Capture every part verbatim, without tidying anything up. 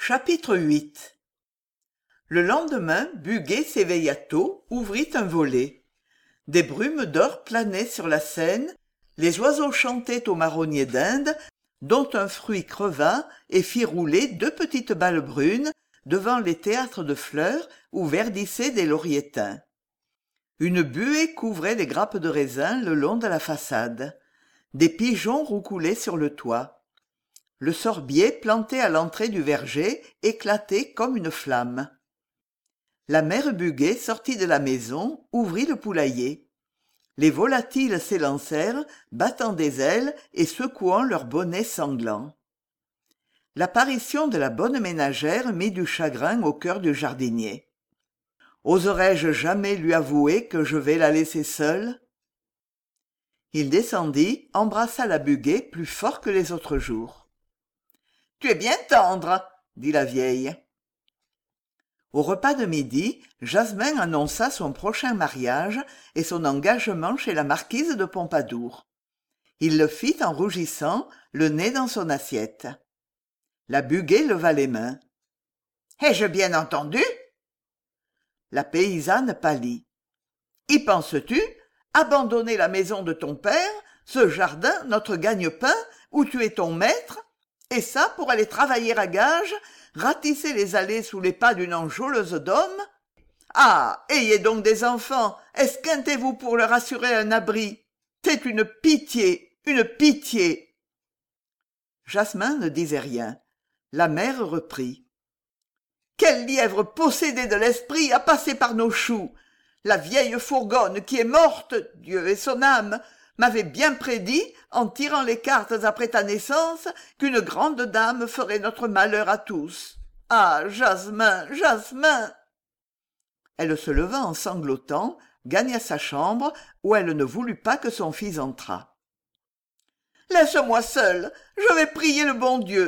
Chapitre huit. Le lendemain, Buguet s'éveilla tôt, ouvrit un volet. Des brumes d'or planaient sur la Seine, les oiseaux chantaient au marronnier d'Inde, dont un fruit creva et fit rouler deux petites balles brunes devant les théâtres de fleurs où verdissaient des lauriers teints. Une buée couvrait les grappes de raisin le long de la façade. Des pigeons roucoulaient sur le toit. Le sorbier planté à l'entrée du verger éclatait comme une flamme. La mère Buguet sortit de la maison, ouvrit le poulailler. Les volatiles s'élancèrent, battant des ailes et secouant leurs bonnets sanglants. L'apparition de la bonne ménagère mit du chagrin au cœur du jardinier. Oserais-je jamais lui avouer que je vais la laisser seule ? Il descendit, embrassa la Buguet plus fort que les autres jours. « Tu es bien tendre, » dit la vieille. Au repas de midi, Jasmin annonça son prochain mariage et son engagement chez la marquise de Pompadour. Il le fit en rougissant, le nez dans son assiette. La Buguet leva les mains. « Ai-je bien entendu ?» La paysanne pâlit. « Y penses-tu ? Abandonner la maison de ton père, ce jardin, notre gagne-pain, où tu es ton maître, et ça pour aller travailler à gages, ratisser les allées sous les pas d'une enjôleuse d'hommes ? Ah, ayez donc des enfants, esquintez-vous pour leur assurer un abri. C'est une pitié, une pitié !» Jasmin ne disait rien. La mère reprit. « Quel lièvre possédé de l'esprit a passé par nos choux ! La vieille fourgonne qui est morte, Dieu et son âme, m'avait bien prédit, en tirant les cartes après ta naissance, qu'une grande dame ferait notre malheur à tous. Ah, Jasmin, Jasmin !» Elle se leva en sanglotant, gagna sa chambre, où elle ne voulut pas que son fils entrât. « Laisse-moi seule, je vais prier le bon Dieu. »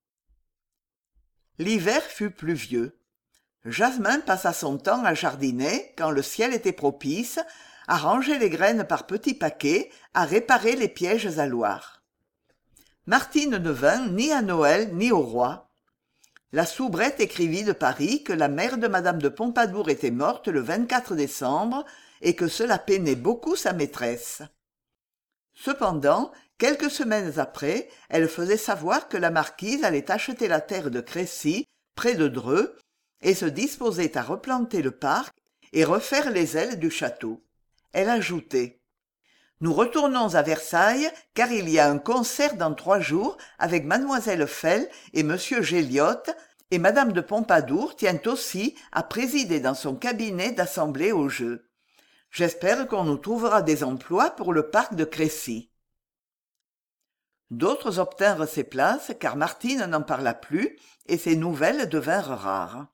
L'hiver fut pluvieux. Jasmin passa son temps à jardiner, quand le ciel était propice, à ranger les graines par petits paquets, à réparer les pièges à Loire. Martine ne vint ni à Noël ni au roi. La soubrette écrivit de Paris que la mère de madame de Pompadour était morte le vingt-quatre décembre et que cela peinait beaucoup sa maîtresse. Cependant, quelques semaines après, elle faisait savoir que la marquise allait acheter la terre de Crécy, près de Dreux, et se disposait à replanter le parc et refaire les ailes du château. Elle ajoutait « Nous retournons à Versailles, car il y a un concert dans trois jours avec mademoiselle Fell et monsieur Géliot, et madame de Pompadour tient aussi à présider dans son cabinet d'assemblée au jeu. J'espère qu'on nous trouvera des emplois pour le parc de Crécy. » D'autres obtinrent ces places, car Martine n'en parla plus, et ses nouvelles devinrent rares.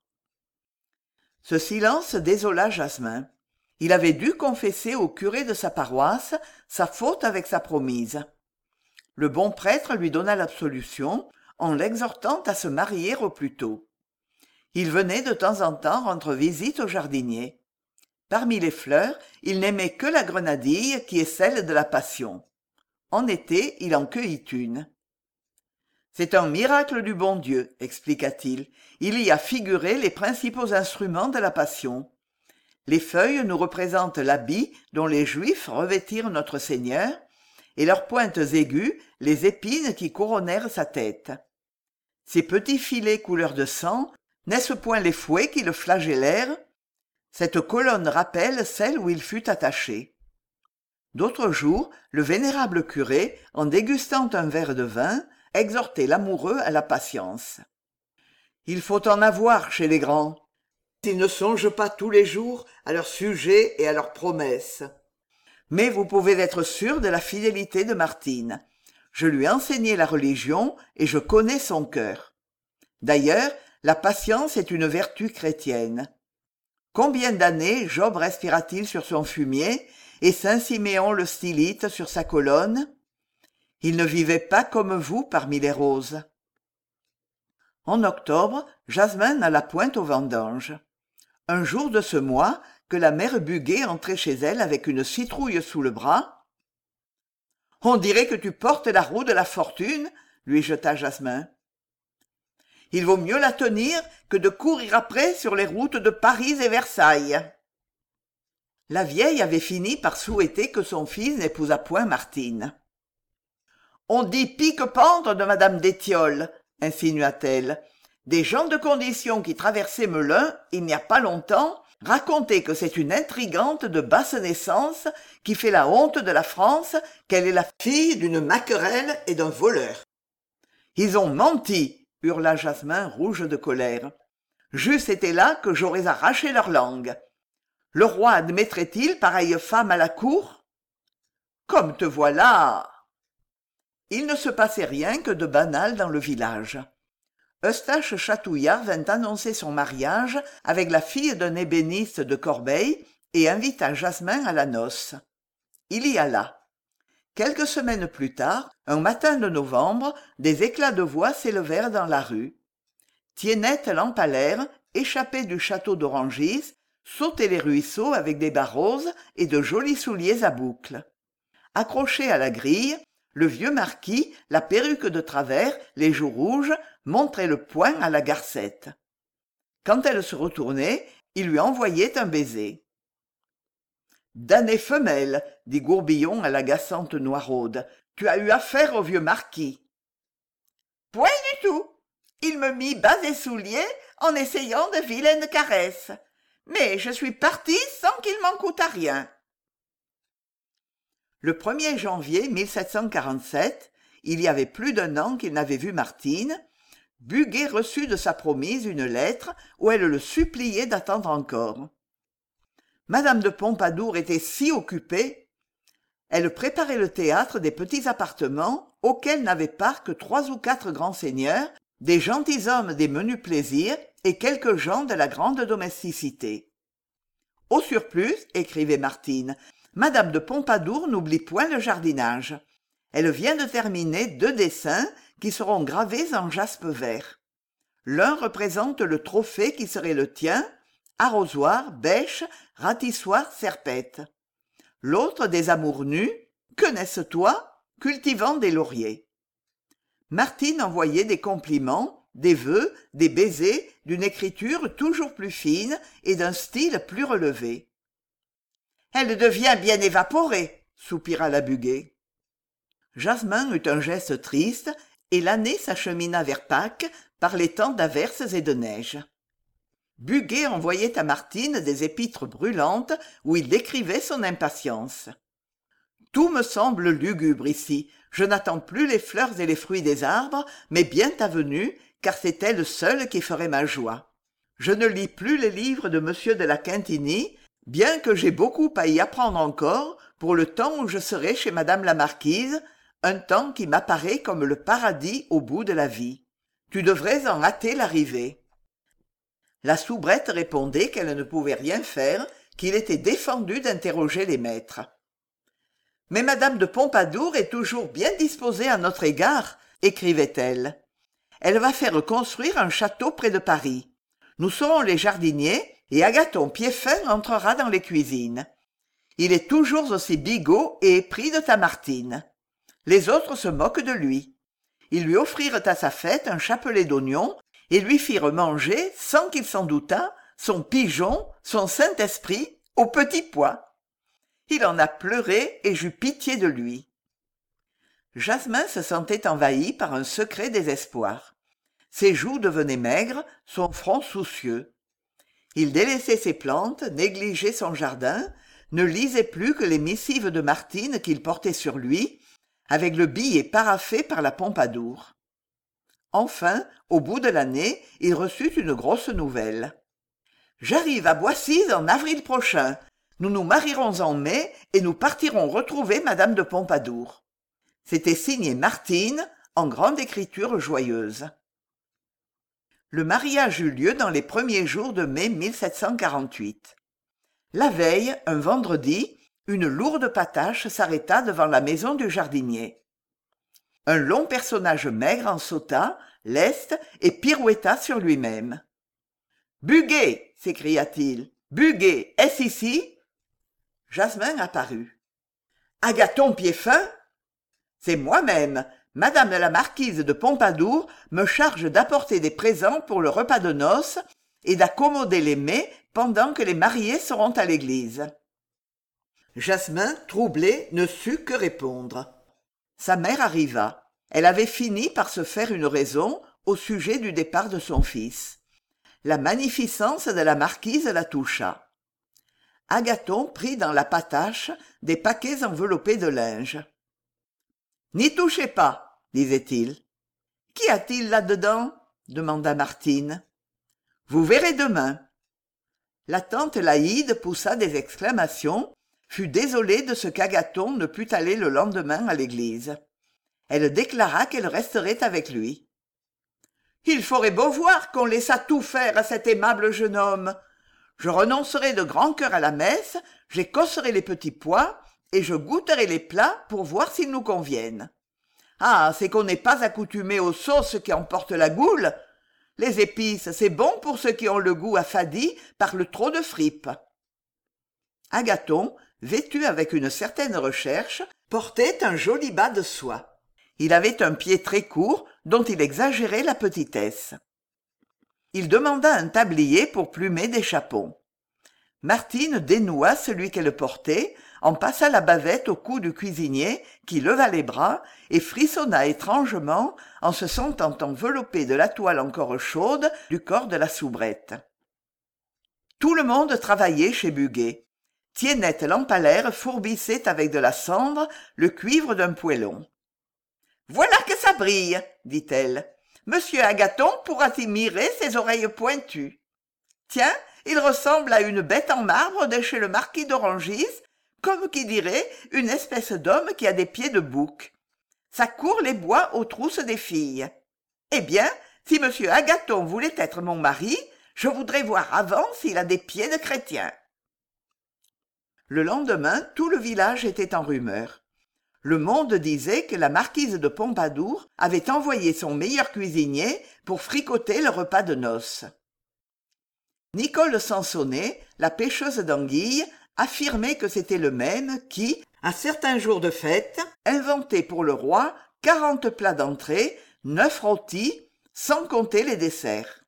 Ce silence désola Jasmin. Il avait dû confesser au curé de sa paroisse sa faute avec sa promise. Le bon prêtre lui donna l'absolution en l'exhortant à se marier au plus tôt. Il venait de temps en temps rendre visite au jardinier. Parmi les fleurs, il n'aimait que la grenadille qui est celle de la passion. En été, il en cueillit une. « C'est un miracle du bon Dieu, » expliqua-t-il. « Il y a figuré les principaux instruments de la passion. Les feuilles nous représentent l'habit dont les Juifs revêtirent notre Seigneur, et leurs pointes aiguës, les épines qui couronnèrent sa tête. Ces petits filets couleur de sang, n'est-ce point les fouets qui le flagellèrent ? Cette colonne rappelle celle où il fut attaché. » D'autres jours, le vénérable curé, en dégustant un verre de vin, exhortait l'amoureux à la patience. « Il faut en avoir chez les grands. Ils ne songent pas tous les jours à leurs sujets et à leurs promesses. Mais vous pouvez être sûr de la fidélité de Martine. Je lui ai enseigné la religion et je connais son cœur. D'ailleurs, la patience est une vertu chrétienne. Combien d'années Job respira-t-il sur son fumier et saint Siméon le stylite sur sa colonne ? Il ne vivait pas comme vous parmi les roses. » En octobre, Jasmin n'alla point aux vendanges. Un jour de ce mois, que la mère Buguet entrait chez elle avec une citrouille sous le bras. « On dirait que tu portes la roue de la fortune, » lui jeta Jasmin. Il vaut mieux la tenir que de courir après sur les routes de Paris et Versailles. La vieille avait fini par souhaiter que son fils n'épousât point Martine. On dit pique-pendre de madame d'Étiolles, insinua-t-elle. Des gens de condition qui traversaient Melun, il n'y a pas longtemps, racontaient que c'est une intrigante de basse naissance qui fait la honte de la France, qu'elle est la fille d'une maquerelle et d'un voleur. Ils ont menti, hurla Jasmin rouge de colère. J'eusse été là que j'aurais arraché leur langue. Le roi admettrait-il pareille femme à la cour? Comme te voilà! Il ne se passait rien que de banal dans le village. Eustache Chatouillard vint annoncer son mariage avec la fille d'un ébéniste de Corbeil et invita Jasmin à la noce. Il y alla. Quelques semaines plus tard, un matin de novembre, des éclats de voix s'élevèrent dans la rue. Tiennette Lampalaire, échappée du château d'Orangis, sautait les ruisseaux avec des bas roses et de jolis souliers à boucles. Accroché à la grille, le vieux marquis, la perruque de travers, les joues rouges, montrait le poing à la garcette. Quand elle se retournait, il lui envoyait un baiser. « Damnée femelle, dit Gourbillon à l'agaçante Noiraude, tu as eu affaire au vieux marquis. »« Point du tout. Il me mit bas et souliers en essayant de vilaines caresses. Mais je suis partie sans qu'il m'en coûtât rien. » Le premier janvier mille sept cent quarante-sept, il y avait plus d'un an qu'il n'avait vu Martine, Buguet reçut de sa promise une lettre où elle le suppliait d'attendre encore. Madame de Pompadour était si occupée. Elle préparait le théâtre des petits appartements auxquels n'avaient part que trois ou quatre grands seigneurs, des gentilshommes des menus plaisirs et quelques gens de la grande domesticité. Au surplus, écrivait Martine, Madame de Pompadour n'oublie point le jardinage. Elle vient de terminer deux dessins qui seront gravés en jaspe vert. L'un représente le trophée qui serait le tien, arrosoir, bêche, ratissoir, serpette. L'autre des amours nus, que n'est-ce toi, cultivant des lauriers. Martine envoyait des compliments, des vœux, des baisers, d'une écriture toujours plus fine et d'un style plus relevé. « Elle devient bien évaporée, » soupira la Buguet. Jasmin eut un geste triste, et l'année s'achemina vers Pâques par les temps d'averses et de neige. Buguet envoyait à Martine des épîtres brûlantes où il décrivait son impatience. « Tout me semble lugubre ici. Je n'attends plus les fleurs et les fruits des arbres, mais bien ta venue, car c'est elle seule qui ferait ma joie. Je ne lis plus les livres de Monsieur de la Quintinie, bien que j'ai beaucoup à y apprendre encore pour le temps où je serai chez Madame la Marquise, un temps qui m'apparaît comme le paradis au bout de la vie. Tu devrais en hâter l'arrivée. » La soubrette répondait qu'elle ne pouvait rien faire, qu'il était défendu d'interroger les maîtres. « Mais Madame de Pompadour est toujours bien disposée à notre égard, » écrivait-elle. « Elle va faire construire un château près de Paris. Nous serons les jardiniers et Agathon Pieffin entrera dans les cuisines. Il est toujours aussi bigot et épris de ta Martine. Les autres se moquent de lui. Ils lui offrirent à sa fête un chapelet d'oignons et lui firent manger, sans qu'il s'en doutât, son pigeon, son Saint-Esprit, au petit pois. Il en a pleuré et j'eus pitié de lui. » Jasmin se sentait envahi par un secret désespoir. Ses joues devenaient maigres, son front soucieux. Il délaissait ses plantes, négligeait son jardin, ne lisait plus que les missives de Martine qu'il portait sur lui, avec le billet paraphé par la Pompadour. Enfin, au bout de l'année, il reçut une grosse nouvelle. « J'arrive à Boissy en avril prochain. Nous nous marierons en mai et nous partirons retrouver Madame de Pompadour. » C'était signé Martine, en grande écriture joyeuse. Le mariage eut lieu dans les premiers jours de mai mille sept cent quarante-huit. La veille, un vendredi, une lourde patache s'arrêta devant la maison du jardinier. Un long personnage maigre en sauta, leste, et pirouetta sur lui-même. « Buguet !» s'écria-t-il. « Buguet, est-ce ici ?» Jasmin apparut. « Agathon Pieffin !»« C'est moi-même. Madame la marquise de Pompadour me charge d'apporter des présents pour le repas de noces et d'accommoder les mets pendant que les mariés seront à l'église. » Jasmin, troublé, ne sut que répondre. Sa mère arriva. Elle avait fini par se faire une raison au sujet du départ de son fils. La magnificence de la marquise la toucha. Agathon prit dans la patache des paquets enveloppés de linge. « N'y touchez pas, disait-il. « Qu'y a-t-il là-dedans » demanda Martine. « Vous verrez demain. » La tante Laïde poussa des exclamations, fut désolée de ce qu'Agathon ne put aller le lendemain à l'église. Elle déclara qu'elle resterait avec lui. « Il ferait beau voir qu'on laissa tout faire à cet aimable jeune homme. Je renoncerai de grand cœur à la messe, j'écosserai les petits pois, et je goûterai les plats pour voir s'ils nous conviennent. Ah, c'est qu'on n'est pas accoutumé aux sauces qui emportent la goule. Les épices, c'est bon pour ceux qui ont le goût affadi par le trop de fripes. » Agathon, vêtu avec une certaine recherche, portait un joli bas de soie. Il avait un pied très court, dont il exagérait la petitesse. Il demanda un tablier pour plumer des chapons. Martine dénoua celui qu'elle portait, en passa la bavette au cou du cuisinier, qui leva les bras et frissonna étrangement en se sentant enveloppé de la toile encore chaude du corps de la soubrette. Tout le monde travaillait chez Buguet. Tiennette Lampalaire fourbissait avec de la cendre le cuivre d'un poêlon. « Voilà que ça brille, dit-elle. Monsieur Agathon pourra y mirer ses oreilles pointues. Tiens, il ressemble à une bête en marbre de chez le marquis d'Orangis, comme qui dirait une espèce d'homme qui a des pieds de bouc. Ça court les bois aux trousses des filles. Eh bien, si monsieur Agathon voulait être mon mari, je voudrais voir avant s'il a des pieds de chrétien. » Le lendemain, tout le village était en rumeur. Le monde disait que la marquise de Pompadour avait envoyé son meilleur cuisinier pour fricoter le repas de noces. Nicole Sansonnet, la pêcheuse d'anguilles, affirmait que c'était le même qui, à certains jours de fête, inventait pour le roi quarante plats d'entrée, neuf rôtis, sans compter les desserts.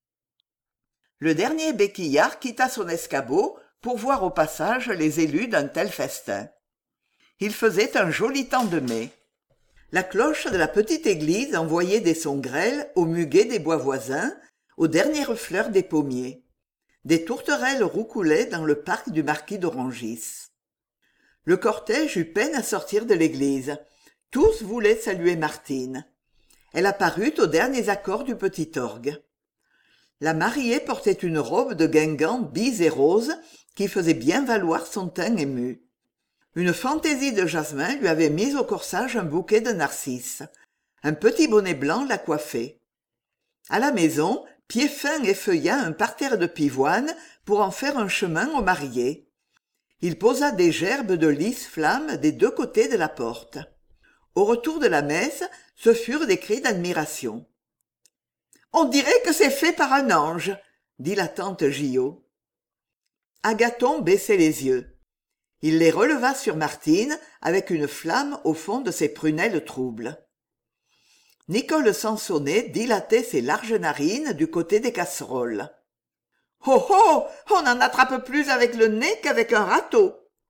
Le dernier béquillard quitta son escabeau pour voir au passage les élus d'un tel festin. Il faisait un joli temps de mai. La cloche de la petite église envoyait des sons grêles au muguet des bois voisins, aux dernières fleurs des pommiers. Des tourterelles roucoulaient dans le parc du marquis d'Orangis. Le cortège eut peine à sortir de l'église. Tous voulaient saluer Martine. Elle apparut aux derniers accords du petit orgue. La mariée portait une robe de guingamp bise et rose qui faisait bien valoir son teint ému. Une fantaisie de jasmin lui avait mis au corsage un bouquet de narcisses. Un petit bonnet blanc la coiffait. À la maison, Piéfin effeuilla un parterre de pivoine pour en faire un chemin aux mariés. Il posa des gerbes de lys flamme des deux côtés de la porte. Au retour de la messe, ce furent des cris d'admiration. « On dirait que c'est fait par un ange !» dit la tante Gillot. Agathon baissait les yeux. Il les releva sur Martine avec une flamme au fond de ses prunelles troubles. Nicole Sansonnet dilatait ses larges narines du côté des casseroles. « Oh oh, on n'en attrape plus avec le nez qu'avec un râteau !»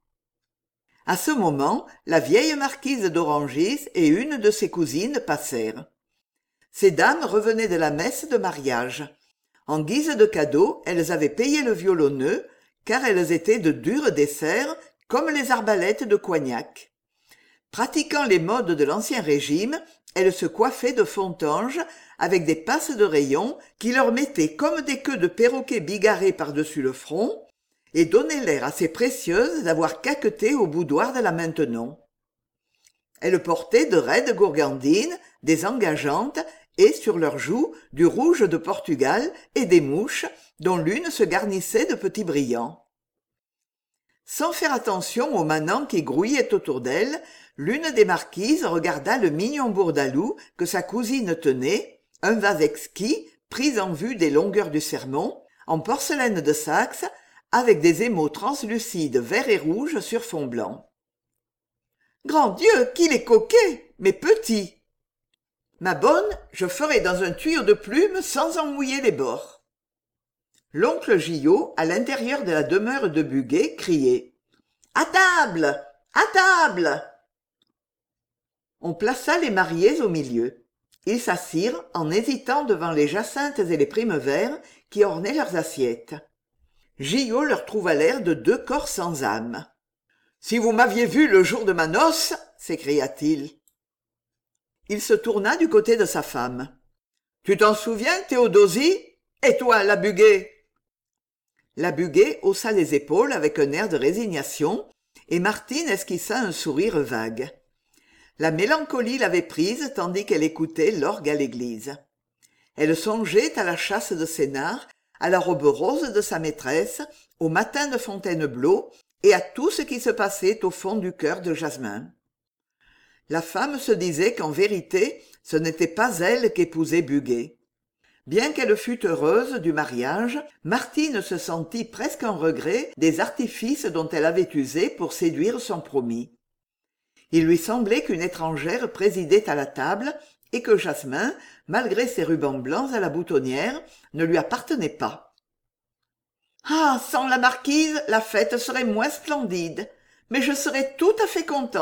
À ce moment, la vieille marquise d'Orangis et une de ses cousines passèrent. Ces dames revenaient de la messe de mariage. En guise de cadeau, elles avaient payé le violonneux, car elles étaient de durs desserts, comme les arbalètes de Coignac. Pratiquant les modes de l'Ancien Régime, elles se coiffaient de fontanges avec des passes de rayons qui leur mettaient comme des queues de perroquets bigarrés par-dessus le front et donnaient l'air assez précieuses d'avoir caqueté au boudoir de la Maintenon. Elles portaient de raides gourgandines, des engageantes et, sur leurs joues, du rouge de Portugal et des mouches, dont l'une se garnissait de petits brillants. Sans faire attention aux manants qui grouillaient autour d'elle, l'une des marquises regarda le mignon bourdalou que sa cousine tenait, un vase exquis, pris en vue des longueurs du sermon, en porcelaine de Saxe, avec des émaux translucides vert et rouge sur fond blanc. « Grand Dieu, qu'il est coquet, mais petit !» Ma bonne, je ferai dans un tuyau de plume sans en mouiller les bords. L'oncle Gillot, à l'intérieur de la demeure de Buguet, criait « À table! À table !» On plaça les mariés au milieu. Ils s'assirent en hésitant devant les jacinthes et les primevères qui ornaient leurs assiettes. Gillot leur trouva l'air de deux corps sans âme. « Si vous m'aviez vu le jour de ma noce !» s'écria-t-il. Il se tourna du côté de sa femme. « Tu t'en souviens, Théodosie ? Et toi, la Buguet ?» La Buguet haussa les épaules avec un air de résignation, et Martine esquissa un sourire vague. La mélancolie l'avait prise tandis qu'elle écoutait l'orgue à l'église. Elle songeait à la chasse de Sénart, à la robe rose de sa maîtresse, au matin de Fontainebleau et à tout ce qui se passait au fond du cœur de Jasmin. La femme se disait qu'en vérité, ce n'était pas elle qu'épousait Buguet. Bien qu'elle fût heureuse du mariage, Martine se sentit presque en regret des artifices dont elle avait usé pour séduire son promis. Il lui semblait qu'une étrangère présidait à la table et que Jasmin, malgré ses rubans blancs à la boutonnière, ne lui appartenait pas. « Ah, sans la marquise, la fête serait moins splendide, mais je serais tout à fait contente. »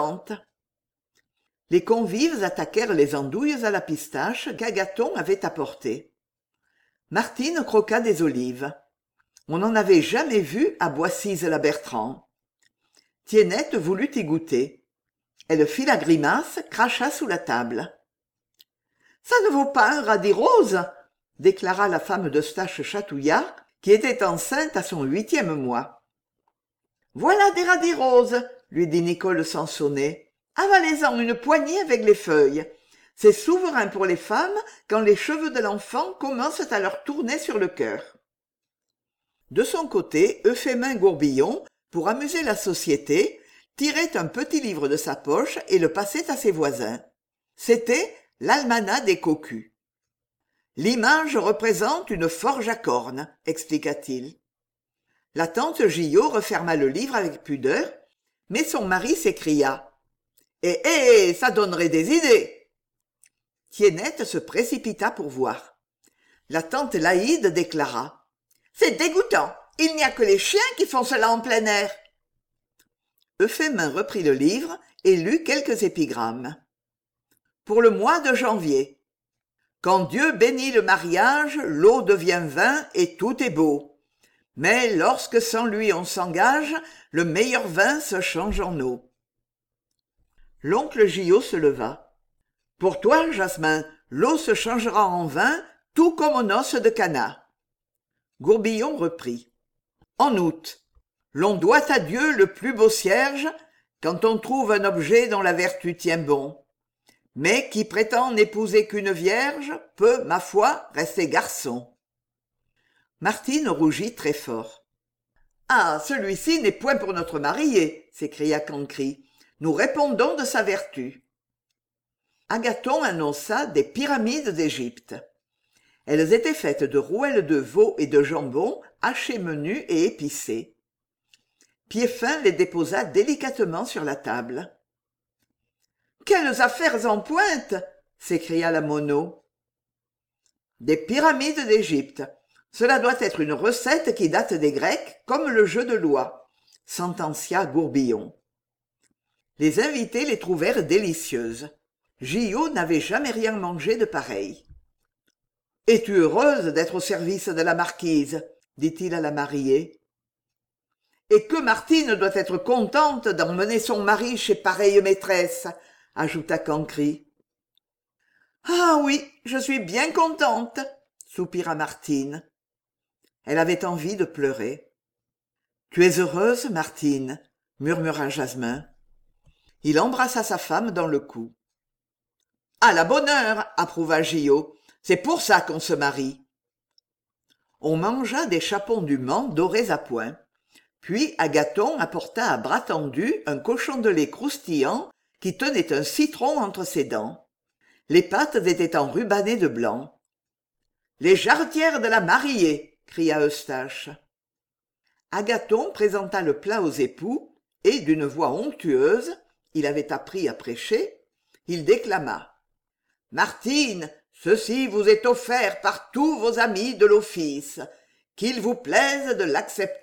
Les convives attaquèrent les andouilles à la pistache qu'Agathon avait apportées. Martine croqua des olives. On n'en avait jamais vu à Boissise-la-Bertrand. Tiennette voulut y goûter. Elle fit la grimace, cracha sous la table. « Ça ne vaut pas un radis rose !» déclara la femme d'Eustache Chatouillard, qui était enceinte à son huitième mois. « Voilà des radis roses !» lui dit Nicole Sansonnet. « Avalez-en une poignée avec les feuilles. C'est souverain pour les femmes quand les cheveux de l'enfant commencent à leur tourner sur le cœur. » De son côté, Euphémin Gourbillon, pour amuser la société, tirait un petit livre de sa poche et le passait à ses voisins. C'était l'Almanach des cocus. « L'image représente une forge à cornes, expliqua-t-il. La tante Gillot referma le livre avec pudeur, mais son mari s'écria. « Eh, eh, ça donnerait des idées !» Tiennette se précipita pour voir. La tante Laïde déclara. « C'est dégoûtant, il n'y a que les chiens qui font cela en plein air. » Euphémin reprit le livre et lut quelques épigrammes. Pour le mois de janvier. Quand Dieu bénit le mariage, l'eau devient vin et tout est beau. Mais lorsque sans lui on s'engage, le meilleur vin se change en eau. L'oncle Gillot se leva. Pour toi, Jasmin, l'eau se changera en vin, tout comme aux noces de Cana. Gourbillon reprit. En août. L'on doit à Dieu le plus beau cierge quand on trouve un objet dont la vertu tient bon. Mais qui prétend n'épouser qu'une vierge peut, ma foi, rester garçon. Martine rougit très fort. « Ah, celui-ci n'est point pour notre mariée, s'écria Cancri. Nous répondons de sa vertu. » Agathon annonça des pyramides d'Égypte. Elles étaient faites de rouelles de veau et de jambon hachés menus et épicés. Piéfin les déposa délicatement sur la table. « Quelles affaires en pointe !» s'écria la Monod. « Des pyramides d'Égypte. Cela doit être une recette qui date des Grecs, comme le jeu de loi, » sentencia Gourbillon. Les invités les trouvèrent délicieuses. Gillot n'avait jamais rien mangé de pareil. « Es-tu heureuse d'être au service de la marquise ?» dit-il à la mariée. « Et que Martine doit être contente d'emmener son mari chez pareille maîtresse !» ajouta Cancri. « Ah oui, je suis bien contente !» soupira Martine. Elle avait envie de pleurer. « Tu es heureuse, Martine ?» murmura Jasmin. Il embrassa sa femme dans le cou. « À la bonne heure !» approuva Gillot. « C'est pour ça qu'on se marie. » On mangea des chapons du Mans dorés à point. Puis Agathon apporta à bras tendus un cochon de lait croustillant qui tenait un citron entre ses dents. Les pattes étaient enrubannées de blanc. « Les jarretières de la mariée !» cria Eustache. Agathon présenta le plat aux époux et, d'une voix onctueuse, il avait appris à prêcher, il déclama. « Martine, ceci vous est offert par tous vos amis de l'office. Qu'il vous plaise de l'accepter. »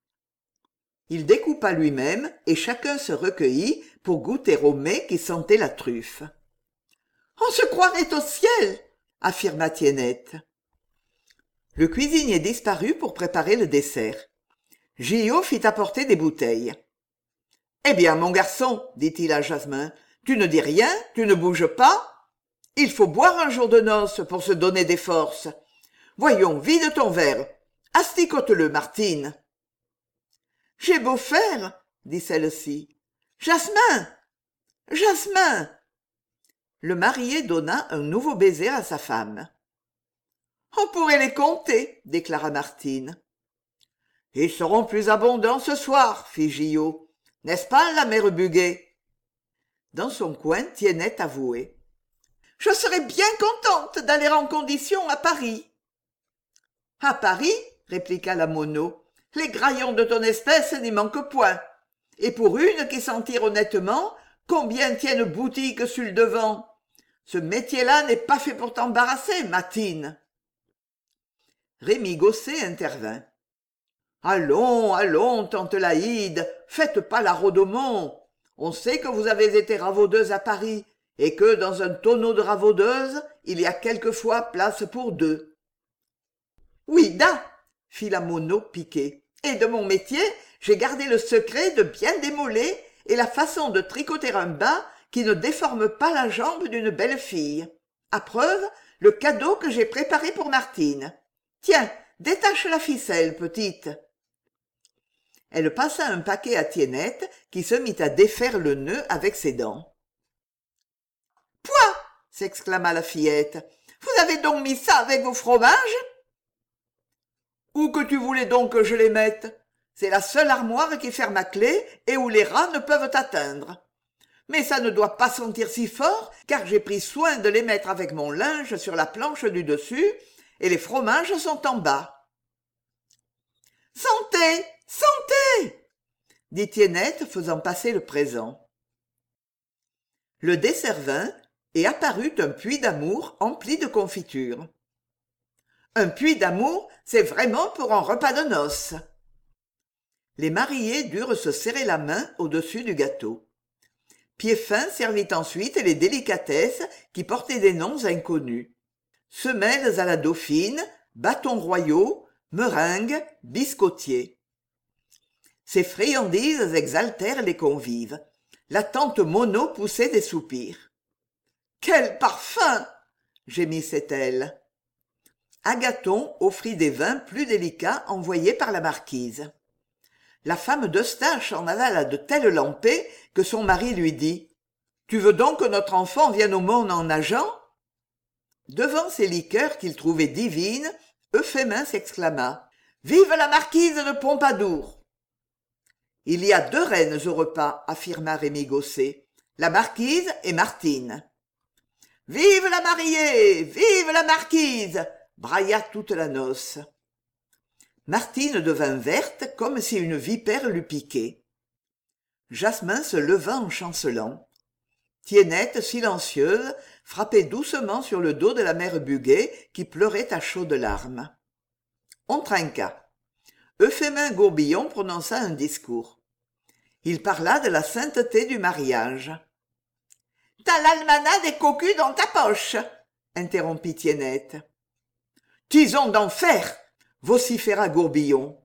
Il découpa lui-même et chacun se recueillit pour goûter au mets qui sentait la truffe. « On se croirait au ciel !» affirma Tiennette. Le cuisinier disparut pour préparer le dessert. Gillot fit apporter des bouteilles. « Eh bien, mon garçon, dit-il à Jasmin, tu ne dis rien, tu ne bouges pas. Il faut boire un jour de noces pour se donner des forces. Voyons, vide ton verre. Asticote-le, Martine. »« J'ai beau faire, dit celle-ci. Jasmin, Jasmin. » Le marié donna un nouveau baiser à sa femme. « On pourrait les compter, » déclara Martine. « Ils seront plus abondants ce soir, fit Gillot. N'est-ce pas, la mère Buguet ?» Dans son coin, Tiennette avouait. « Je serais bien contente d'aller en condition à Paris. »« À Paris, » répliqua la Monod, « les graillons de ton espèce n'y manquent point. Et pour une qui s'en tire honnêtement, combien tiennent boutique sur le devant. Ce métier-là n'est pas fait pour t'embarrasser, Matine. » Rémi Gosset intervint. « Allons, allons, tante Laïde, faites pas la Rodomont. On sait que vous avez été ravaudeuse à Paris, et que dans un tonneau de ravaudeuses, il y a quelquefois place pour deux. »« Oui, da, fit la Monod piquée. Et de mon métier, j'ai gardé le secret de bien démoler et la façon de tricoter un bas qui ne déforme pas la jambe d'une belle fille. À preuve, le cadeau que j'ai préparé pour Martine. Tiens, détache la ficelle, petite. » Elle passa un paquet à Tiennette, qui se mit à défaire le nœud avec ses dents. « Pouah !» s'exclama la fillette. « Vous avez donc mis ça avec vos fromages ?»« Où que tu voulais donc que je les mette ? C'est la seule armoire qui ferme à clé et où les rats ne peuvent atteindre. Mais ça ne doit pas sentir si fort, car j'ai pris soin de les mettre avec mon linge sur la planche du dessus, et les fromages sont en bas. »« Santé ! Santé !» dit Tiennette, faisant passer le présent. Le dessert vint, et apparut un puits d'amour empli de confitures. Un puits d'amour, c'est vraiment pour un repas de noces. Les mariés durent se serrer la main au-dessus du gâteau. Piéfin servit ensuite les délicatesses qui portaient des noms inconnus. Semelles à la dauphine, bâtons royaux, meringues, biscottiers. Ces friandises exaltèrent les convives. La tante Monod poussait des soupirs. « Quel parfum !» gémissait-elle. Agathon offrit des vins plus délicats envoyés par la marquise. La femme d'Eustache en avala de telles lampées que son mari lui dit « Tu veux donc que notre enfant vienne au monde en nageant ?» Devant ces liqueurs qu'il trouvait divines, Euphémin s'exclama « Vive la marquise de Pompadour !»« Il y a deux reines au repas, » affirma Rémi Gosset, « la marquise et Martine. »« Vive la mariée ! Vive la marquise !» brailla toute la noce. Martine devint verte comme si une vipère l'eût piquée. Jasmin se leva en chancelant. Tiennette, silencieuse, frappait doucement sur le dos de la mère Buguet qui pleurait à chaudes larmes. On trinqua. Euphémin Gourbillon prononça un discours. Il parla de la sainteté du mariage. « T'as l'almanach des cocus dans ta poche !» interrompit Tiennette. « Tison d'enfer !» vociféra Gourbillon.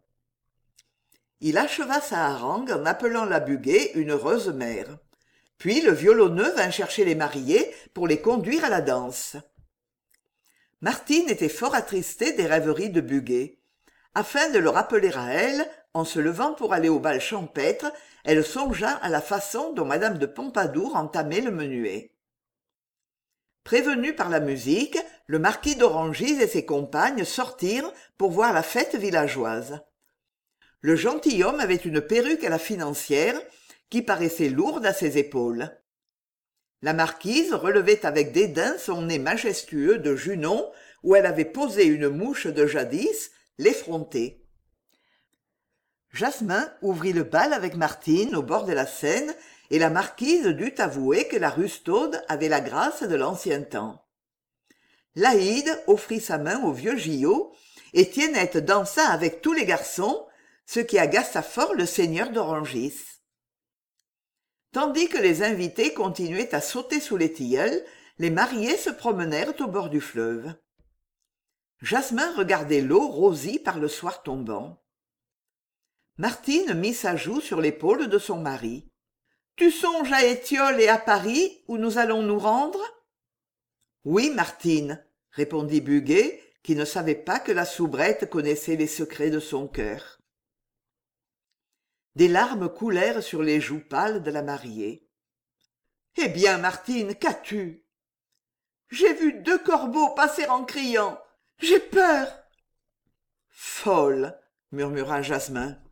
Il acheva sa harangue en appelant la Buguet une heureuse mère. Puis le violonneux vint chercher les mariés pour les conduire à la danse. Martine était fort attristée des rêveries de Buguet. Afin de le rappeler à elle, en se levant pour aller au bal champêtre, elle songea à la façon dont madame de Pompadour entamait le menuet. Prévenu par la musique, le marquis d'Orangis et ses compagnes sortirent pour voir la fête villageoise. Le gentilhomme avait une perruque à la financière qui paraissait lourde à ses épaules. La marquise relevait avec dédain son nez majestueux de Junon où elle avait posé une mouche de jadis, l'effronter. Jasmin ouvrit le bal avec Martine au bord de la Seine et la marquise dut avouer que la rustaude avait la grâce de l'ancien temps. Laïde offrit sa main au vieux Gillot, et Tiennette dansa avec tous les garçons, ce qui agaça fort le seigneur d'Orangis. Tandis que les invités continuaient à sauter sous les tilleuls, les mariés se promenèrent au bord du fleuve. Jasmin regardait l'eau rosie par le soir tombant. Martine mit sa joue sur l'épaule de son mari. « Tu songes à Étiole et à Paris, où nous allons nous rendre ?»« Oui, Martine, » répondit Buguet, qui ne savait pas que la soubrette connaissait les secrets de son cœur. Des larmes coulèrent sur les joues pâles de la mariée. « Eh bien, Martine, qu'as-tu ?»« J'ai vu deux corbeaux passer en criant. J'ai peur. »« Folle !» murmura Jasmin.